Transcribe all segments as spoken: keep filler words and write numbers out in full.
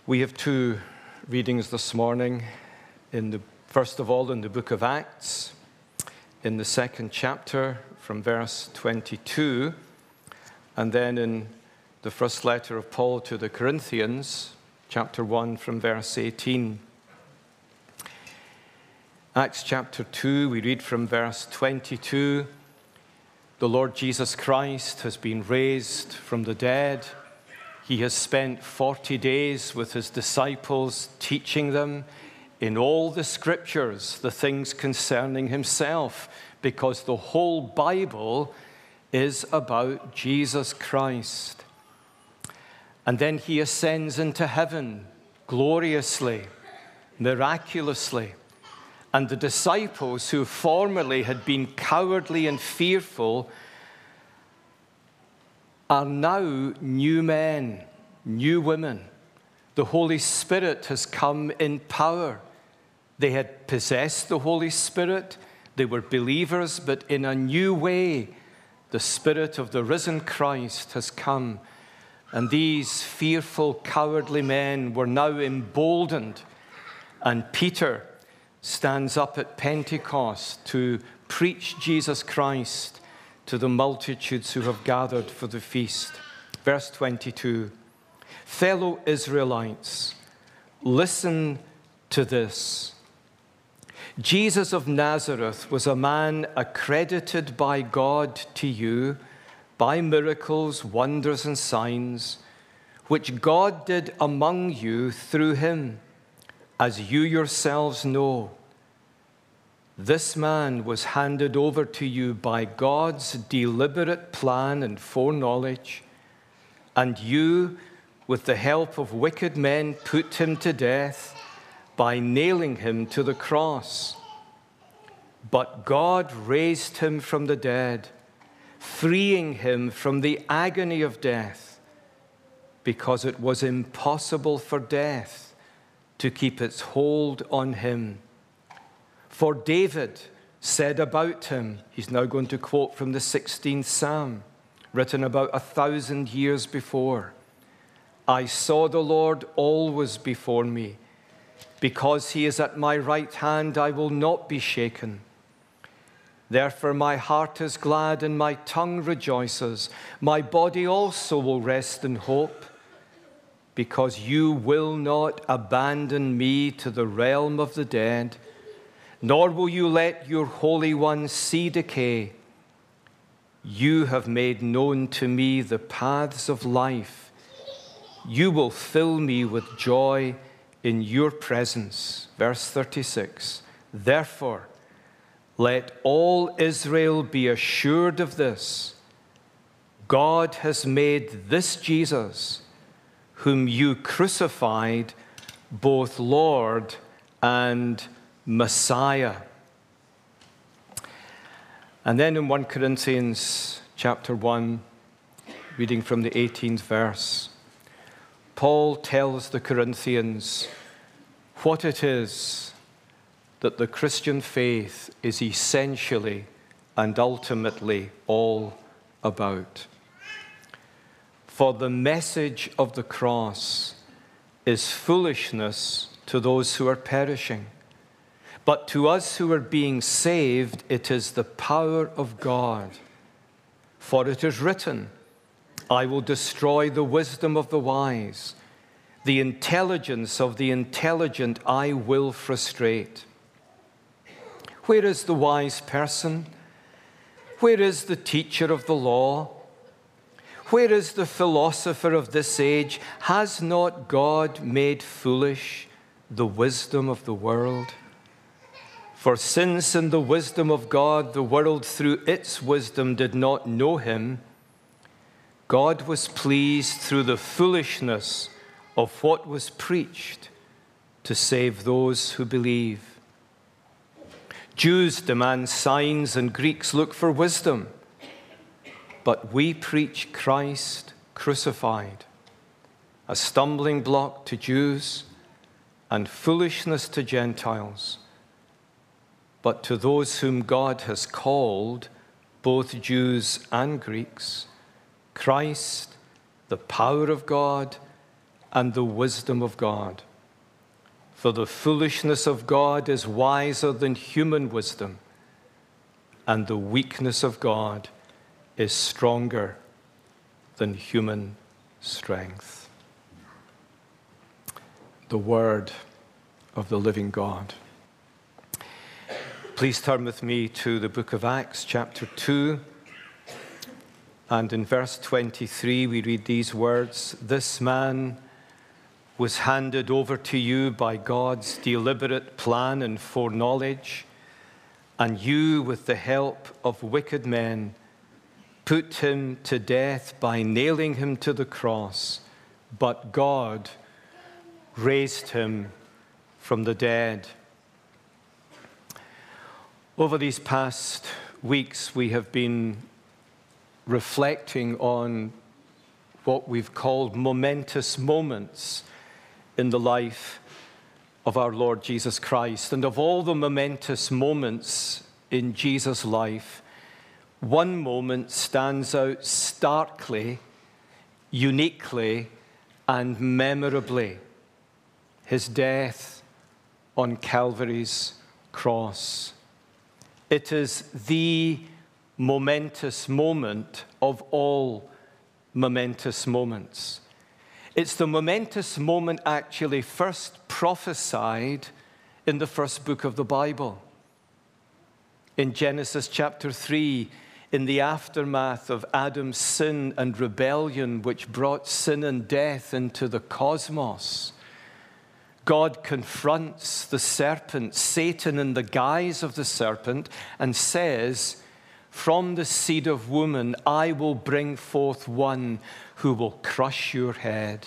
We have two readings this morning. In the first of all, in the book of Acts, in the second chapter from verse twenty-two, and then in the first letter of Paul to the Corinthians, chapter one from verse eighteen. Acts chapter two, we read from verse twenty-two, the Lord Jesus Christ has been raised from the dead. He has spent forty days with his disciples, teaching them in all the scriptures the things concerning himself, because the whole Bible is about Jesus Christ. And then he ascends into heaven gloriously, miraculously. And the disciples who formerly had been cowardly and fearful are now new men, new women. The Holy Spirit has come in power. They had possessed the Holy Spirit. They were believers, but in a new way, the Spirit of the risen Christ has come. And these fearful, cowardly men were now emboldened. And Peter stands up at Pentecost to preach Jesus Christ to the multitudes who have gathered for the feast. Verse twenty-two, fellow Israelites, listen to this. Jesus of Nazareth was a man accredited by God to you by miracles, wonders, and signs, which God did among you through him, as you yourselves know. This man was handed over to you by God's deliberate plan and foreknowledge, and you, with the help of wicked men, put him to death by nailing him to the cross. But God raised him from the dead, freeing him from the agony of death, because it was impossible for death to keep its hold on him. For David said about him, he's now going to quote from the sixteenth Psalm, written about a thousand years before, I saw the Lord always before me. Because he is at my right hand, I will not be shaken. Therefore my heart is glad and my tongue rejoices. My body also will rest in hope, because you will not abandon me to the realm of the dead, nor will you let your Holy One see decay. You have made known to me the paths of life. You will fill me with joy in your presence. Verse thirty-six, therefore, let all Israel be assured of this. God has made this Jesus, whom you crucified, both Lord and Messiah. And then in First Corinthians chapter one, reading from the eighteenth verse, Paul tells the Corinthians what it is that the Christian faith is essentially and ultimately all about. For the message of the cross is foolishness to those who are perishing. But to us who are being saved, it is the power of God. For it is written, I will destroy the wisdom of the wise. The intelligence of the intelligent I will frustrate. Where is the wise person? Where is the teacher of the law? Where is the philosopher of this age? Has not God made foolish the wisdom of the world? For since in the wisdom of God, the world through its wisdom did not know him, God was pleased through the foolishness of what was preached to save those who believe. Jews demand signs and Greeks look for wisdom, but we preach Christ crucified, a stumbling block to Jews and foolishness to Gentiles. But to those whom God has called, both Jews and Greeks, Christ, the power of God and the wisdom of God. For the foolishness of God is wiser than human wisdom, and the weakness of God is stronger than human strength. The word of the living God. Please turn with me to the book of Acts, chapter two. And in verse twenty-three, we read these words: "This man was handed over to you by God's deliberate plan and foreknowledge, and you, with the help of wicked men, put him to death by nailing him to the cross, but God raised him from the dead." Over these past weeks, we have been reflecting on what we've called momentous moments in the life of our Lord Jesus Christ. And of all the momentous moments in Jesus' life, one moment stands out starkly, uniquely, and memorably: his death on Calvary's cross. It is the momentous moment of all momentous moments. It's the momentous moment actually first prophesied in the first book of the Bible. In Genesis chapter three, in the aftermath of Adam's sin and rebellion, which brought sin and death into the cosmos, God confronts the serpent, Satan, in the guise of the serpent, and says, "From the seed of woman, I will bring forth one who will crush your head."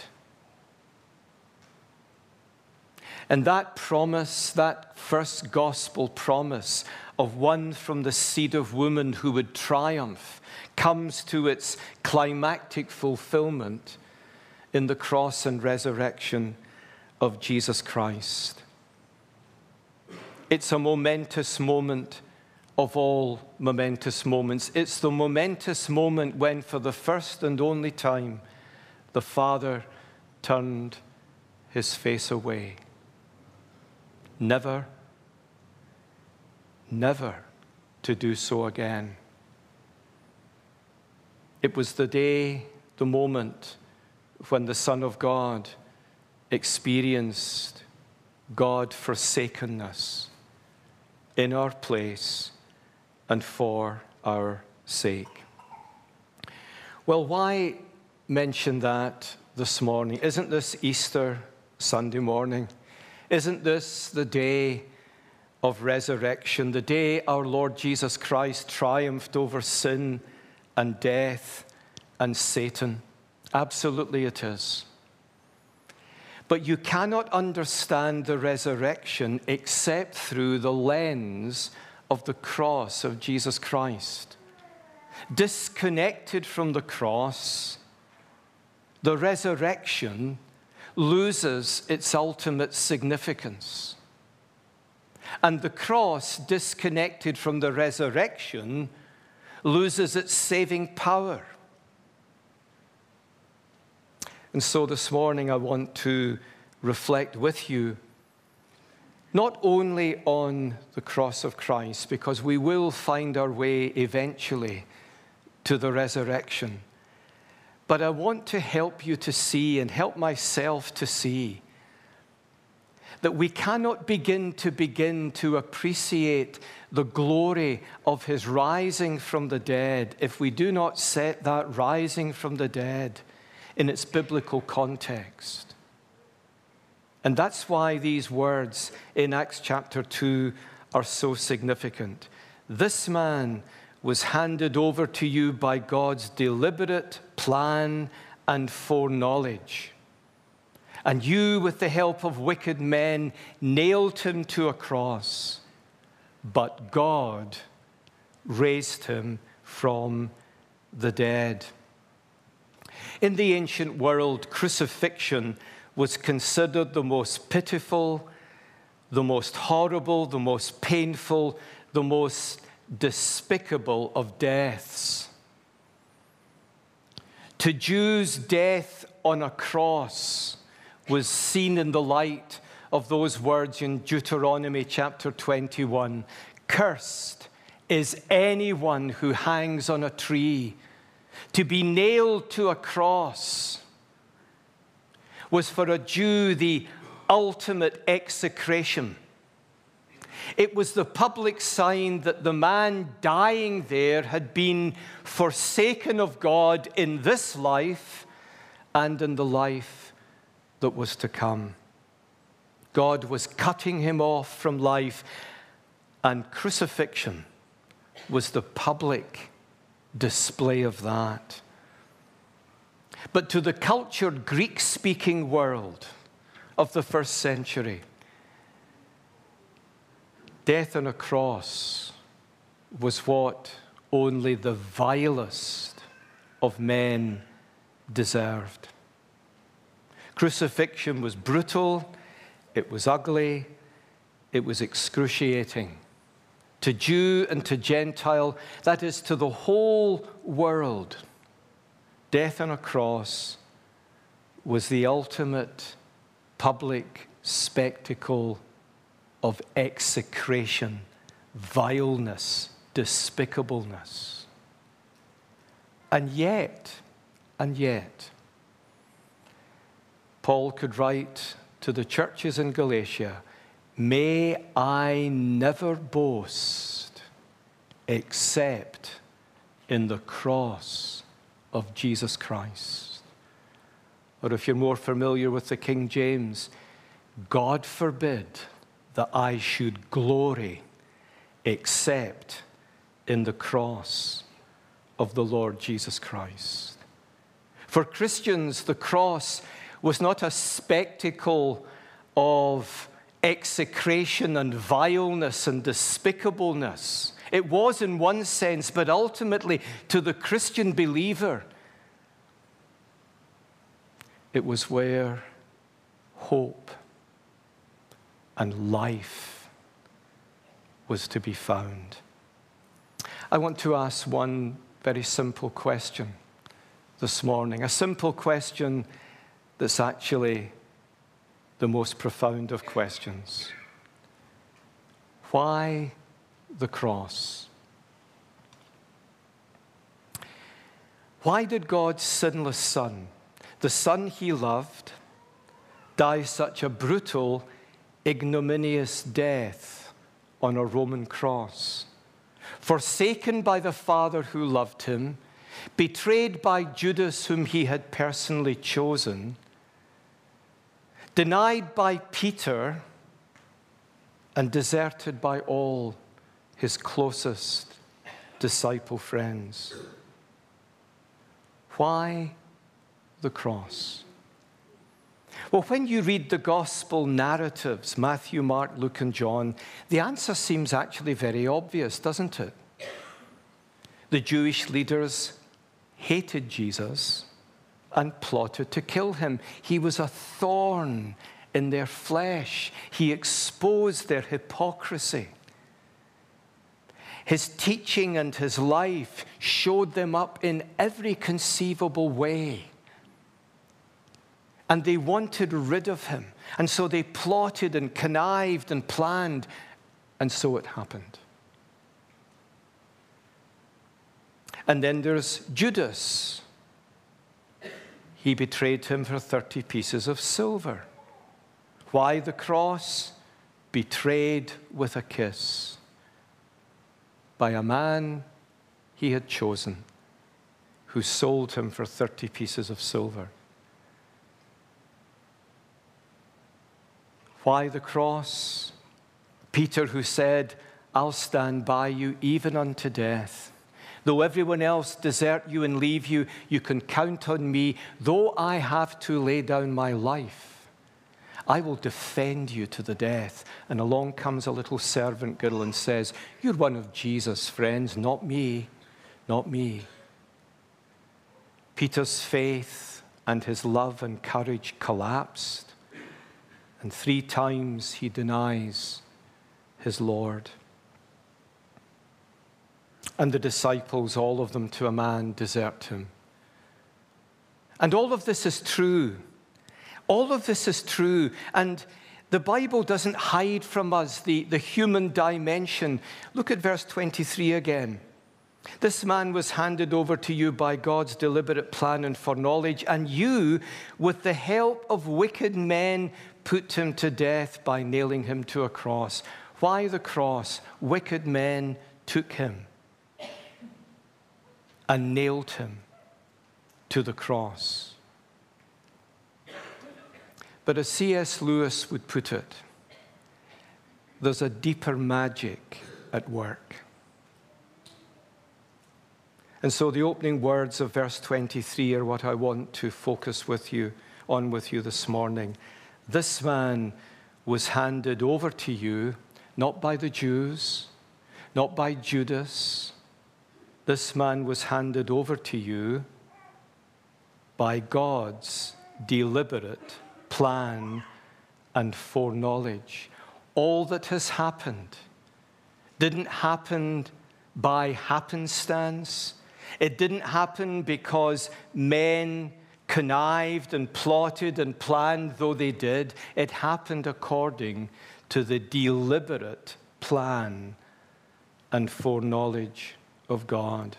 And that promise, that first gospel promise of one from the seed of woman who would triumph, comes to its climactic fulfillment in the cross and resurrection of Jesus Christ. It's a momentous moment of all momentous moments. It's the momentous moment when, for the first and only time, the Father turned his face away. Never, never to do so again. It was the day, the moment, when the Son of God experienced God-forsakenness in our place and for our sake. Well, why mention that this morning? Isn't this Easter Sunday morning? Isn't this the day of resurrection, the day our Lord Jesus Christ triumphed over sin and death and Satan? Absolutely it is. But you cannot understand the resurrection except through the lens of the cross of Jesus Christ. Disconnected from the cross, the resurrection loses its ultimate significance. And the cross, disconnected from the resurrection, loses its saving power. And so this morning I want to reflect with you not only on the cross of Christ, because we will find our way eventually to the resurrection, but I want to help you to see, and help myself to see, that we cannot begin to begin to appreciate the glory of his rising from the dead if we do not set that rising from the dead in its biblical context. And that's why these words in Acts chapter two are so significant. This man was handed over to you by God's deliberate plan and foreknowledge. And you, with the help of wicked men, nailed him to a cross. But God raised him from the dead. In the ancient world, crucifixion was considered the most pitiful, the most horrible, the most painful, the most despicable of deaths. To Jews, death on a cross was seen in the light of those words in Deuteronomy chapter twenty-one. Cursed is anyone who hangs on a tree. To be nailed to a cross was for a Jew the ultimate execration. It was the public sign that the man dying there had been forsaken of God in this life and in the life that was to come. God was cutting him off from life, and crucifixion was the public display of that. But to the cultured Greek-speaking world of the first century, death on a cross was what only the vilest of men deserved. Crucifixion was brutal, it was ugly, it was excruciating. To Jew and to Gentile, that is, to the whole world, death on a cross was the ultimate public spectacle of execration, vileness, despicableness. And yet, and yet, Paul could write to the churches in Galatia, may I never boast except in the cross of Jesus Christ. Or if you're more familiar with the King James, God forbid that I should glory except in the cross of the Lord Jesus Christ. For Christians, the cross was not a spectacle of execration and vileness and despicableness. It was in one sense, but ultimately to the Christian believer, it was where hope and life was to be found. I want to ask one very simple question this morning, a simple question that's actually the most profound of questions. Why the cross? Why did God's sinless Son, the Son he loved, die such a brutal, ignominious death on a Roman cross? Forsaken by the Father who loved him, betrayed by Judas whom he had personally chosen, denied by Peter, and deserted by all his closest disciple friends. Why the cross? Well, when you read the gospel narratives, Matthew, Mark, Luke, and John, the answer seems actually very obvious, doesn't it? The Jewish leaders hated Jesus and plotted to kill him. He was a thorn in their flesh. He exposed their hypocrisy. His teaching and his life showed them up in every conceivable way. And they wanted rid of him. And so they plotted and connived and planned. And so it happened. And then there's Judas. He betrayed him for thirty pieces of silver. Why the cross? Betrayed with a kiss by a man he had chosen, who sold him for thirty pieces of silver. Why the cross? Peter, who said, I'll stand by you even unto death. Though everyone else desert you and leave you, you can count on me. Though I have to lay down my life, I will defend you to the death. And along comes a little servant girl and says, you're one of Jesus' friends, not me, not me. Peter's faith and his love and courage collapsed. And three times he denies his Lord. And the disciples, all of them to a man, desert him. And all of this is true. All of this is true, and the Bible doesn't hide from us the, the human dimension. Look at verse twenty-three again. This man was handed over to you by God's deliberate plan and foreknowledge, and you, with the help of wicked men, put him to death by nailing him to a cross. Why the cross? Wicked men took him and nailed him to the cross. But as C S Lewis would put it, there's a deeper magic at work. And so the opening words of verse twenty-three are what I want to focus with you on with you this morning. This man was handed over to you, not by the Jews, not by Judas. This man was handed over to you by God's deliberate plan and foreknowledge. All that has happened didn't happen by happenstance. It didn't happen because men connived and plotted and planned, though they did. It happened according to the deliberate plan and foreknowledge of God.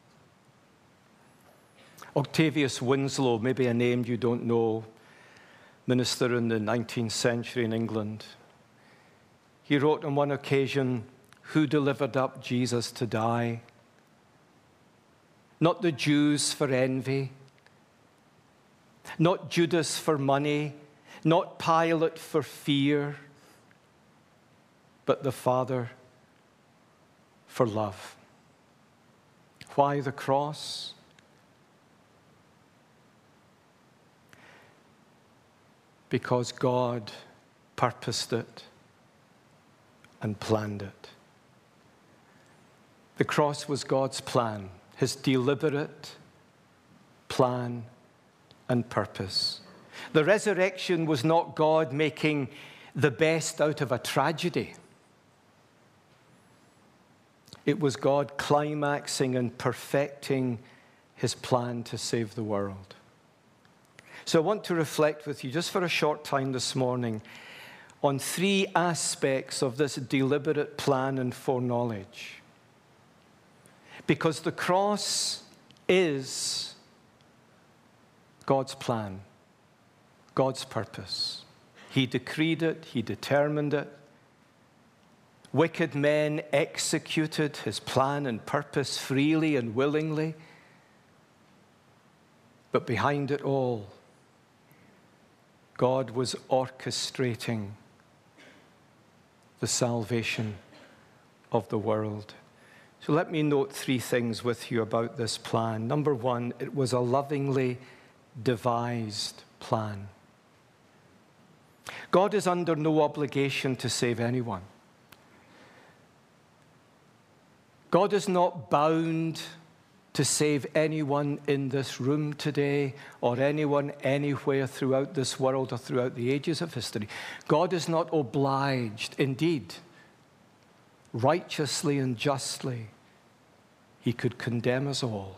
Octavius Winslow, maybe a name you don't know, minister in the nineteenth century in England. He wrote on one occasion, "Who delivered up Jesus to die? Not the Jews for envy, not Judas for money, not Pilate for fear, but the Father for love." Why the cross? Because God purposed it and planned it. The cross was God's plan, his deliberate plan and purpose. The resurrection was not God making the best out of a tragedy. It was God climaxing and perfecting his plan to save the world. So I want to reflect with you just for a short time this morning on three aspects of this deliberate plan and foreknowledge. Because the cross is God's plan, God's purpose. He decreed it, he determined it. Wicked men executed his plan and purpose freely and willingly. But behind it all, God was orchestrating the salvation of the world. So let me note three things with you about this plan. Number one, it was a lovingly devised plan. God is under no obligation to save anyone. God is not bound to save anyone in this room today or anyone anywhere throughout this world or throughout the ages of history. God is not obliged. Indeed, righteously and justly, he could condemn us all.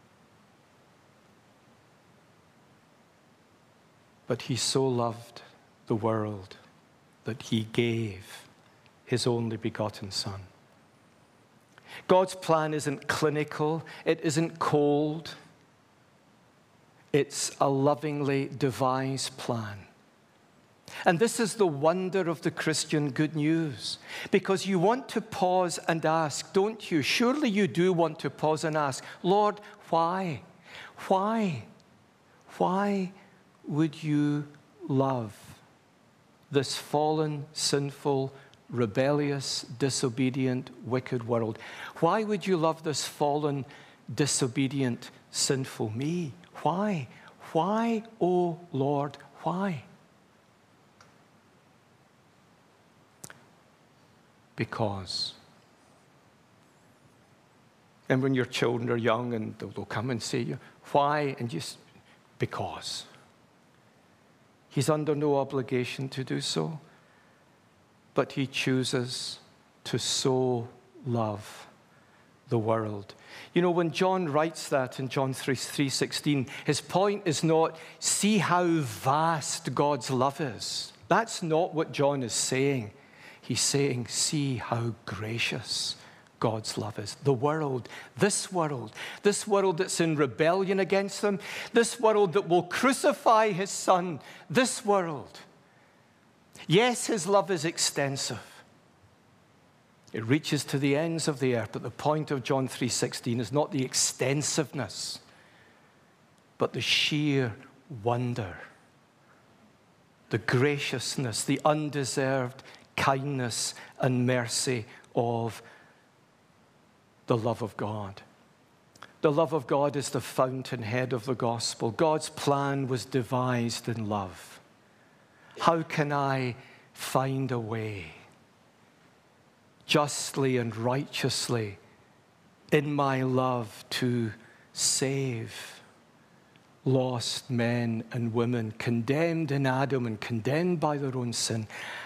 But he so loved the world that he gave his only begotten Son. God's plan isn't clinical. It isn't cold. It's a lovingly devised plan. And this is the wonder of the Christian good news. Because you want to pause and ask, don't you? Surely you do want to pause and ask, Lord, why? Why? Why would you love this fallen, sinful, rebellious, disobedient, wicked world? Why would you love this fallen, disobedient, sinful me? Why? Why, oh Lord, why? Because. And when your children are young and they'll, they'll come and say, why? And just, because. He's under no obligation to do so. But he chooses to so love the world. You know, when John writes that in John three sixteen, his point is not, see how vast God's love is. That's not what John is saying. He's saying, see how gracious God's love is. The world, this world, this world that's in rebellion against him, this world that will crucify his son, this world. Yes, his love is extensive. It reaches to the ends of the earth, but the point of John three sixteen is not the extensiveness, but the sheer wonder, the graciousness, the undeserved kindness and mercy of the love of God. The love of God is the fountainhead of the gospel. God's plan was devised in love. How can I find a way justly and righteously in my love to save lost men and women condemned in Adam and condemned by their own sin?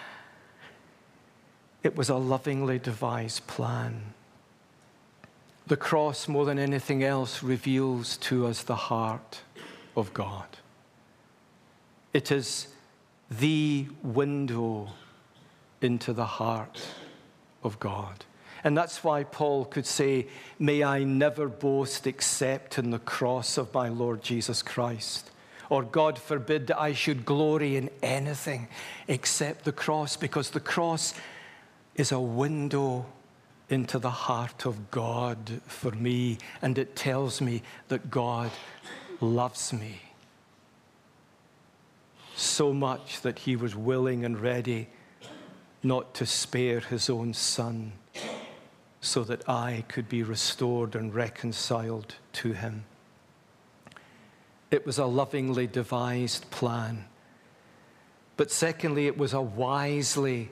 It was a lovingly devised plan. The cross, more than anything else, reveals to us the heart of God. It is the window into the heart of God. And that's why Paul could say, may I never boast except in the cross of my Lord Jesus Christ. Or God forbid that I should glory in anything except the cross, because the cross is a window into the heart of God for me, and it tells me that God loves me so much that he was willing and ready not to spare his own son so that I could be restored and reconciled to him. It was a lovingly devised plan. But secondly, it was a wisely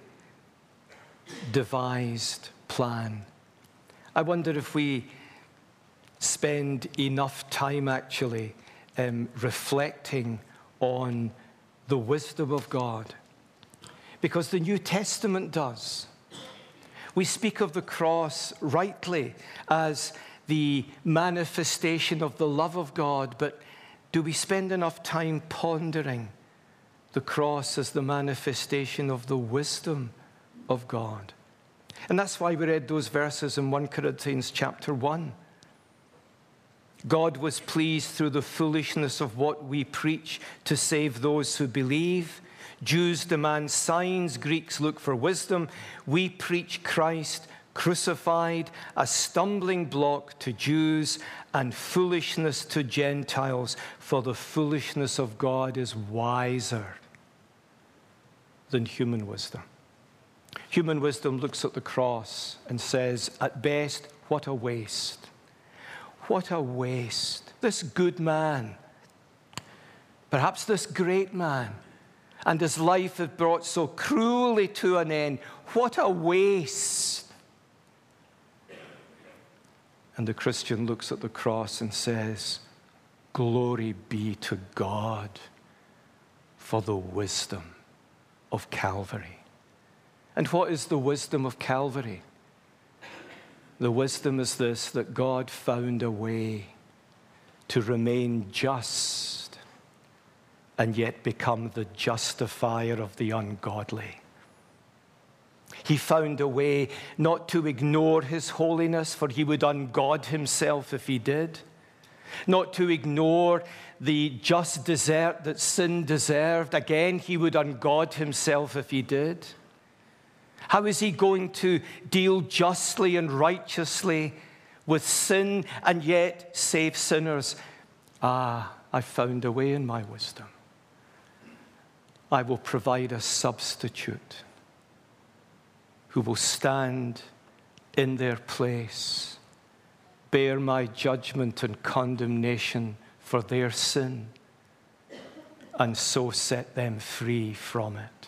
devised plan. I wonder if we spend enough time actually um, reflecting on the wisdom of God. Because the New Testament does. We speak of the cross rightly as the manifestation of the love of God, but do we spend enough time pondering the cross as the manifestation of the wisdom of God? And that's why we read those verses in First Corinthians chapter one. God was pleased through the foolishness of what we preach to save those who believe. Jews demand signs, Greeks look for wisdom. We preach Christ crucified, a stumbling block to Jews and foolishness to Gentiles, for the foolishness of God is wiser than human wisdom. Human wisdom looks at the cross and says, at best, what a waste. What a waste. This good man, perhaps this great man, and his life is brought so cruelly to an end. What a waste. And the Christian looks at the cross and says, glory be to God for the wisdom of Calvary. And what is the wisdom of Calvary? The wisdom is this, that God found a way to remain just and yet become the justifier of the ungodly. He found a way not to ignore his holiness, for he would ungod himself if he did. Not to ignore the just desert that sin deserved. Again, he would ungod himself if he did. How is he going to deal justly and righteously with sin and yet save sinners? Ah, I found a way in my wisdom. I will provide a substitute who will stand in their place, bear my judgment and condemnation for their sin, and so set them free from it.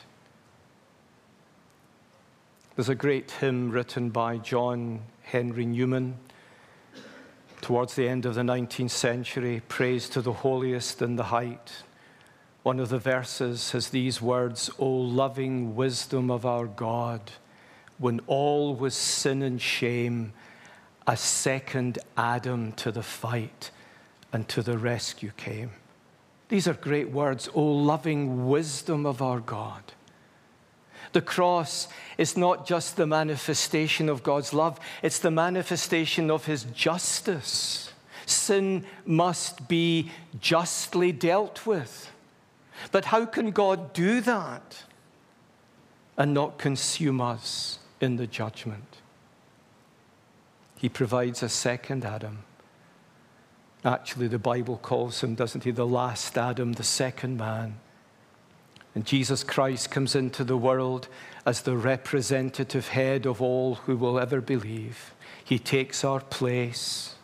There's a great hymn written by John Henry Newman towards the end of the nineteenth century, Praise to the Holiest in the Height. One of the verses has these words, O loving wisdom of our God, when all was sin and shame, a second Adam to the fight, and to the rescue came. These are great words. O loving wisdom of our God. The cross is not just the manifestation of God's love, it's the manifestation of his justice. Sin must be justly dealt with. But how can God do that and not consume us in the judgment? He provides a second Adam. Actually, the Bible calls him, doesn't he, the last Adam, the second man. And Jesus Christ comes into the world as the representative head of all who will ever believe. He takes our place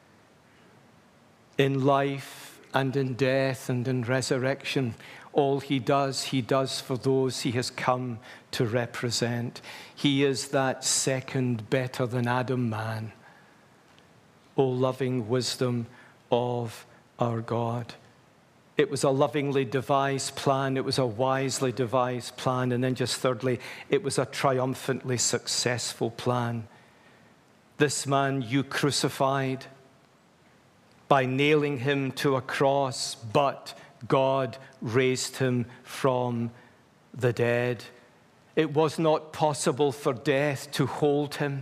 in life and in death and in resurrection. All he does, he does for those he has come to represent. He is that second better than Adam man. O loving wisdom of our God. It was a lovingly devised plan. It was a wisely devised plan. And then just thirdly, it was a triumphantly successful plan. This man you crucified by nailing him to a cross, but God raised him from the dead. It was not possible for death to hold him.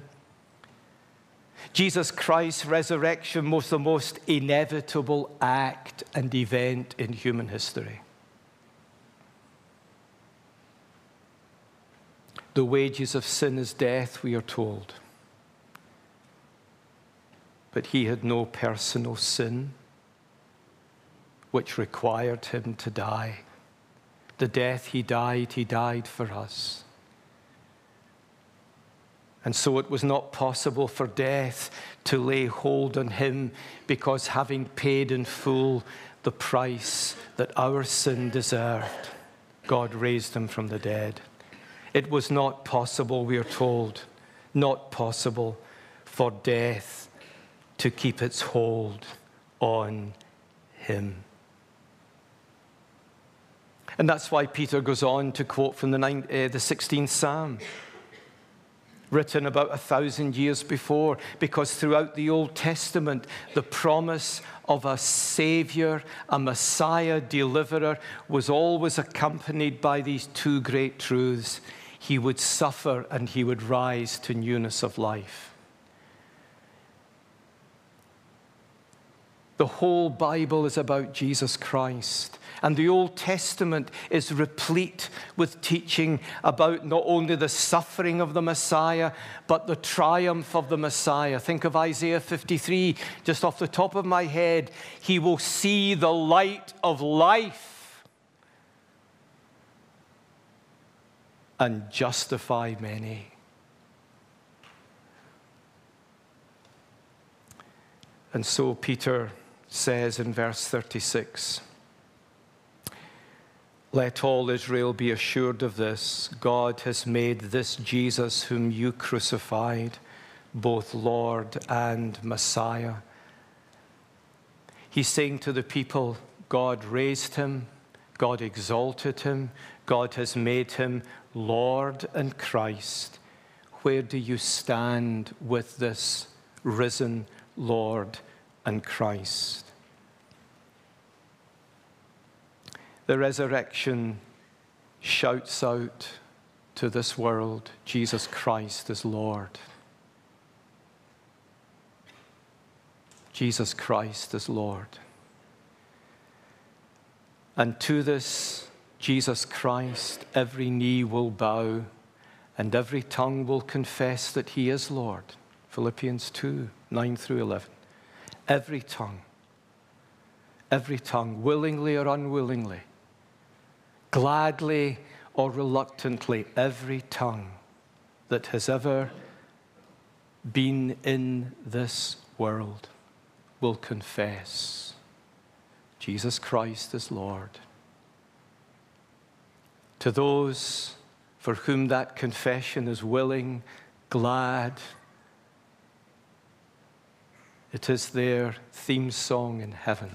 Jesus Christ's resurrection was the most inevitable act and event in human history. The wages of sin is death, we are told. But he had no personal sin which required him to die. The death he died, he died for us. And so it was not possible for death to lay hold on him, because having paid in full the price that our sin deserved, God raised him from the dead. It was not possible, we are told, not possible for death to keep its hold on him. And that's why Peter goes on to quote from the, ninth, uh, the sixteenth Psalm, written about a thousand years before, because throughout the Old Testament, the promise of a Savior, a Messiah, deliverer, was always accompanied by these two great truths. He would suffer and he would rise to newness of life. The whole Bible is about Jesus Christ. And the Old Testament is replete with teaching about not only the suffering of the Messiah, but the triumph of the Messiah. Think of Isaiah fifty-three, just off the top of my head. He will see the light of life and justify many. And so Peter says in verse thirty-six, let all Israel be assured of this, God has made this Jesus whom you crucified, both Lord and Messiah. He's saying to the people, God raised him, God exalted him, God has made him Lord and Christ. Where do you stand with this risen Lord and Christ? The resurrection shouts out to this world, Jesus Christ is Lord. Jesus Christ is Lord. And to this Jesus Christ, every knee will bow and every tongue will confess that he is Lord. Philippians two, nine through eleven. Every tongue, every tongue, willingly or unwillingly, gladly or reluctantly, every tongue that has ever been in this world will confess Jesus Christ is Lord. To those for whom that confession is willing, glad, it is their theme song in heaven.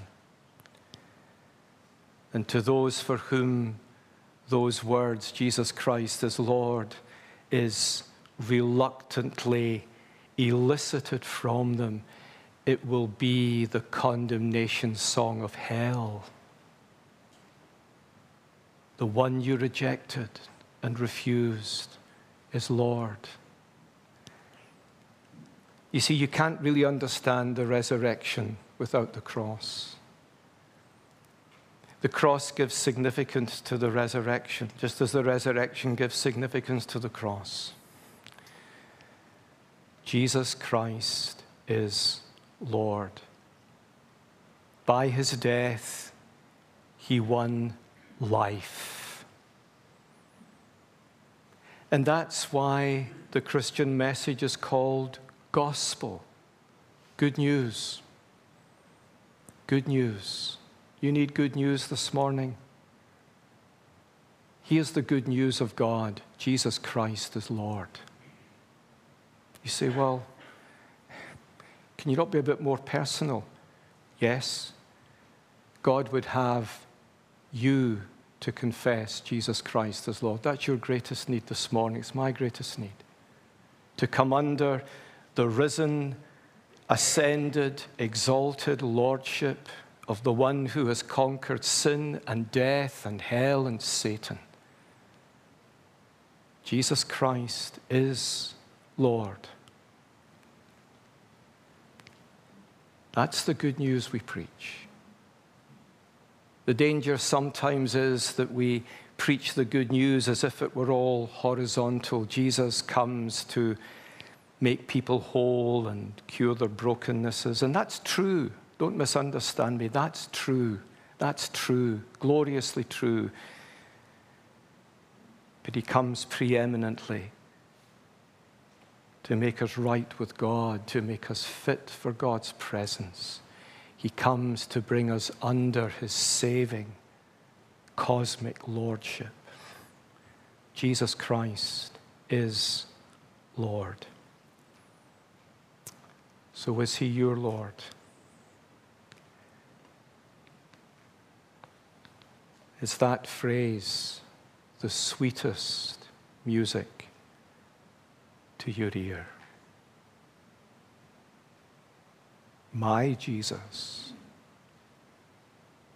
And to those for whom those words, Jesus Christ is Lord, is reluctantly elicited from them, it will be the condemnation song of hell. The one you rejected and refused is Lord. You see, you can't really understand the resurrection without the cross. The cross gives significance to the resurrection, just as the resurrection gives significance to the cross. Jesus Christ is Lord. By his death, he won life. And that's why the Christian message is called gospel. Good news. Good news. You need good news this morning. Here's the good news of God. Jesus Christ is Lord. You say, well, can you not be a bit more personal? Yes. God would have you to confess Jesus Christ as Lord. That's your greatest need this morning. It's my greatest need. To come under the risen, ascended, exalted lordship of the one who has conquered sin and death and hell and Satan. Jesus Christ is Lord. That's the good news we preach. The danger sometimes is that we preach the good news as if it were all horizontal. Jesus comes to make people whole and cure their brokennesses. And that's true. Don't misunderstand me. That's true. That's true. Gloriously true. But he comes preeminently to make us right with God, to make us fit for God's presence. He comes to bring us under his saving, cosmic lordship. Jesus Christ is Lord. So is he your Lord? Is that phrase the sweetest music to your ear? My Jesus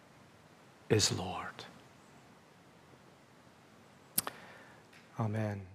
is Lord. Amen.